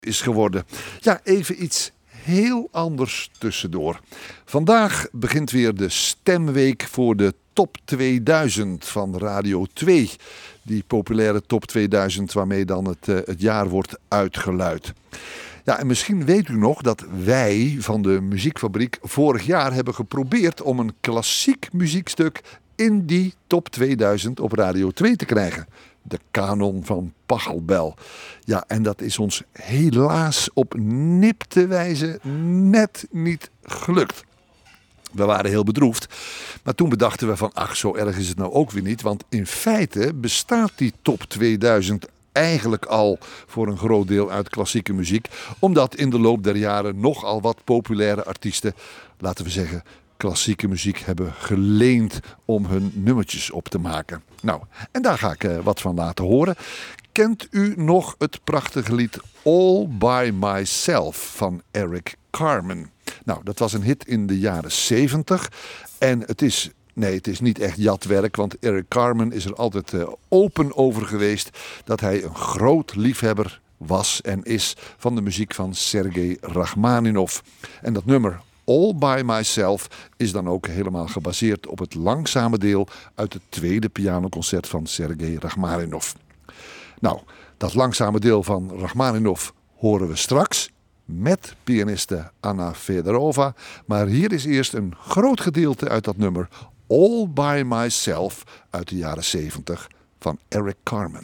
is geworden. Ja, even iets heel anders tussendoor. Vandaag begint weer de stemweek voor de Top 2000 van Radio 2. Die populaire Top 2000 waarmee dan het jaar wordt uitgeluid. Ja, en misschien weet u nog dat wij van de Muziekfabriek vorig jaar hebben geprobeerd om een klassiek muziekstuk in die Top 2000 op Radio 2 te krijgen. De kanon van Pachelbel. Ja, en dat is ons helaas op nipte wijze net niet gelukt. We waren heel bedroefd. Maar toen bedachten we van, ach, zo erg is het nou ook weer niet. Want in feite bestaat die Top 2000 eigenlijk al voor een groot deel uit klassieke muziek. Omdat in de loop der jaren nogal wat populaire artiesten, laten we zeggen, klassieke muziek hebben geleend om hun nummertjes op te maken. Nou, en daar ga ik wat van laten horen. Kent u nog het prachtige lied All By Myself van Eric Carmen? Nou, dat was een hit in de jaren 70. En het is niet echt jatwerk, want Eric Carmen is er altijd open over geweest dat hij een groot liefhebber was en is van de muziek van Sergei Rachmaninov. En dat nummer All By Myself is dan ook helemaal gebaseerd op het langzame deel uit het tweede pianoconcert van Sergei Rachmaninov. Nou, dat langzame deel van Rachmaninov horen we straks met pianiste Anna Fedorova. Maar hier is eerst een groot gedeelte uit dat nummer All By Myself uit de jaren 70 van Eric Carmen.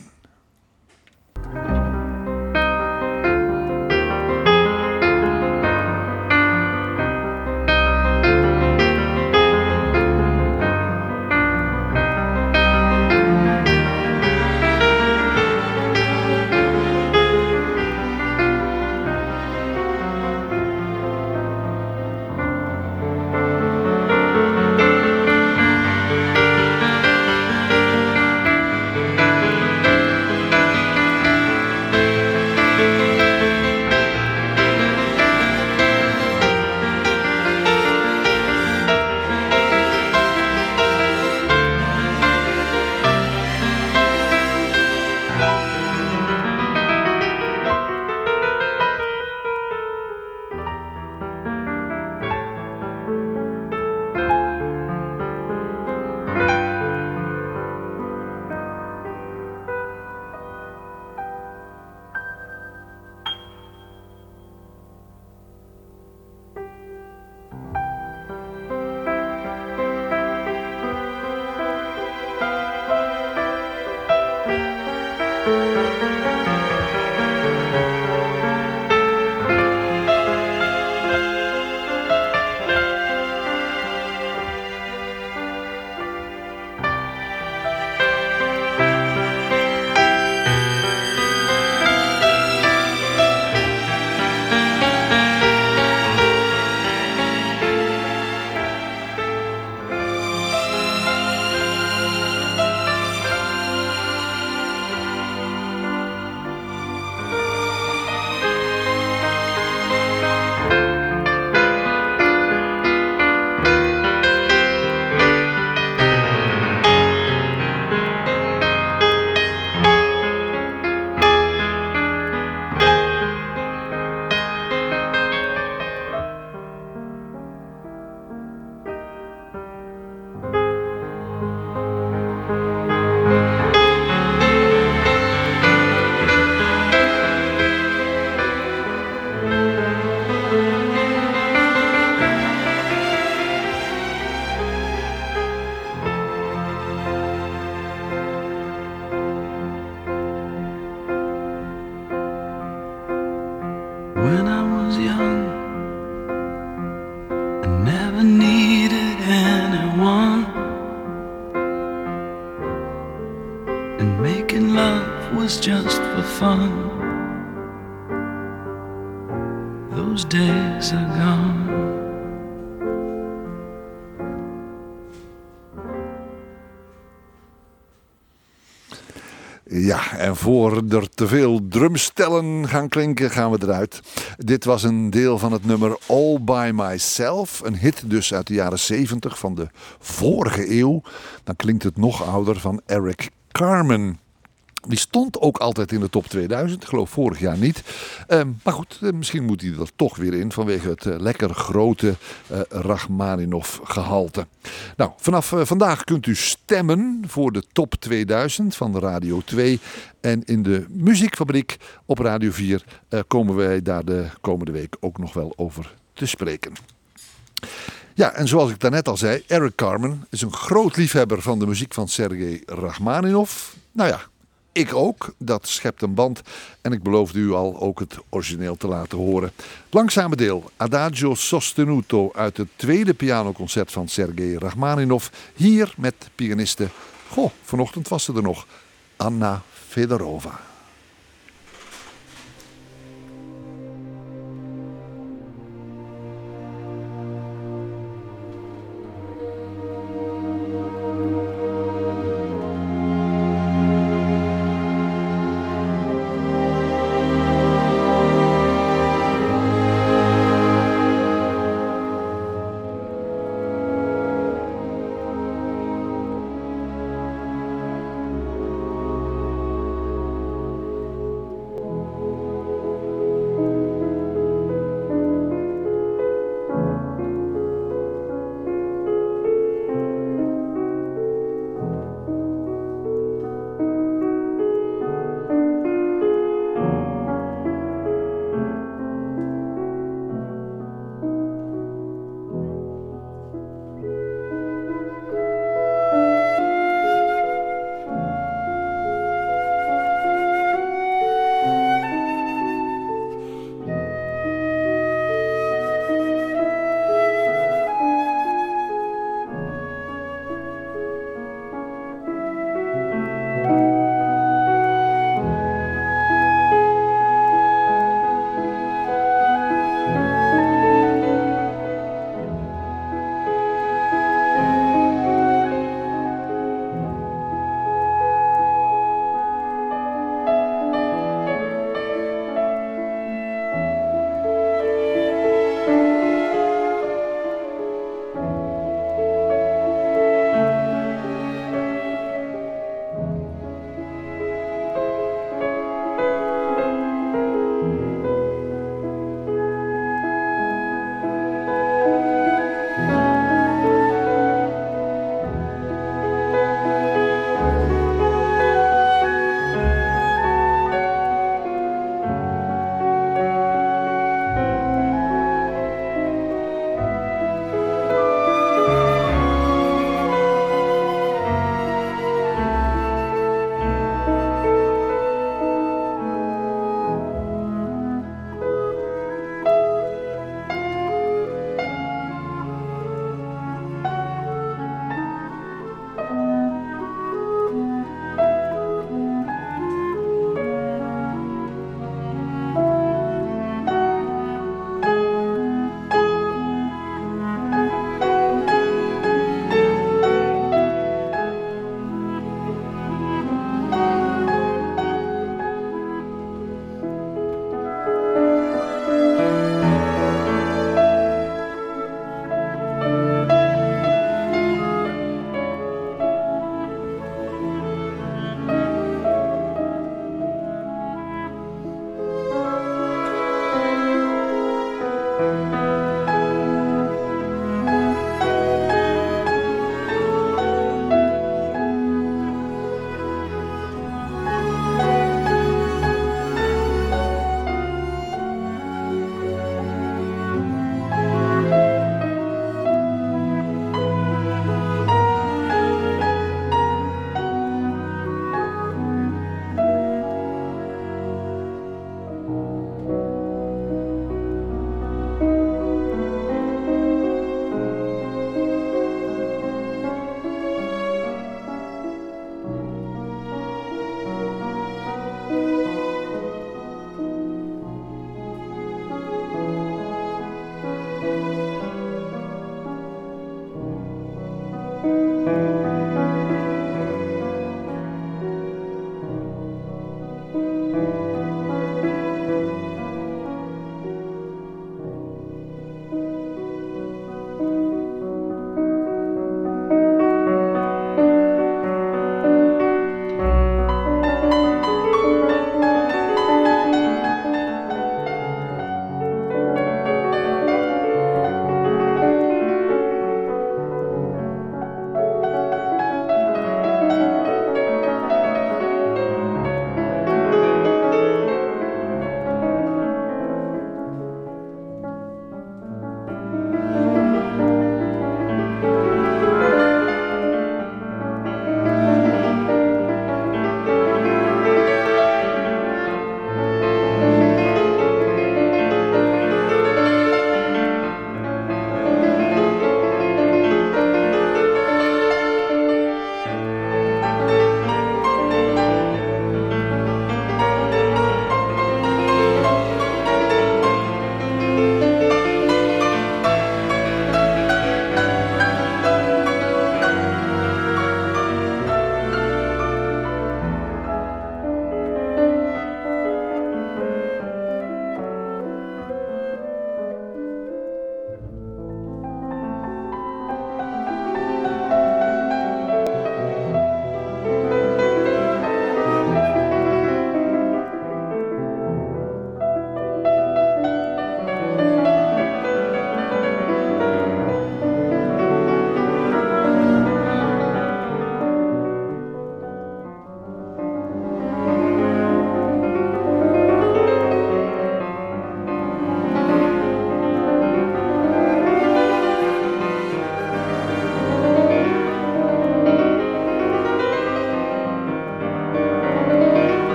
Ja, en voor er te veel drumstellen gaan klinken, gaan we eruit. Dit was een deel van het nummer All By Myself. Een hit dus uit de jaren 70 van de vorige eeuw. Dan klinkt het nog ouder, van Eric Carmen. Die stond ook altijd in de top 2000. Ik geloof vorig jaar niet. Maar goed, misschien moet hij er toch weer in vanwege het lekker grote Rachmaninov gehalte. Nou, vanaf vandaag kunt u stemmen voor de top 2000 van de Radio 2. En in de Muziekfabriek op Radio 4 komen wij daar de komende week ook nog wel over te spreken. Ja, en zoals ik daarnet al zei, Eric Carmen is een groot liefhebber van de muziek van Sergei Rachmaninov. Nou ja, ik ook. Dat schept een band. En ik beloofde u al ook het origineel te laten horen. Langzame deel, Adagio Sostenuto uit het tweede pianoconcert van Sergei Rachmaninov. Hier met pianiste, vanochtend was ze er nog, Anna Fedorova.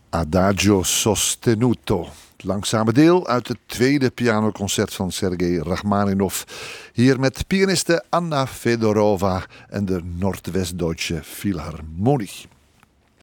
Adagio sostenuto. Het langzame deel uit het tweede pianoconcert van Sergei Rachmaninov. Hier met pianiste Anna Fedorova en de Noordwest-Duitse Philharmonie.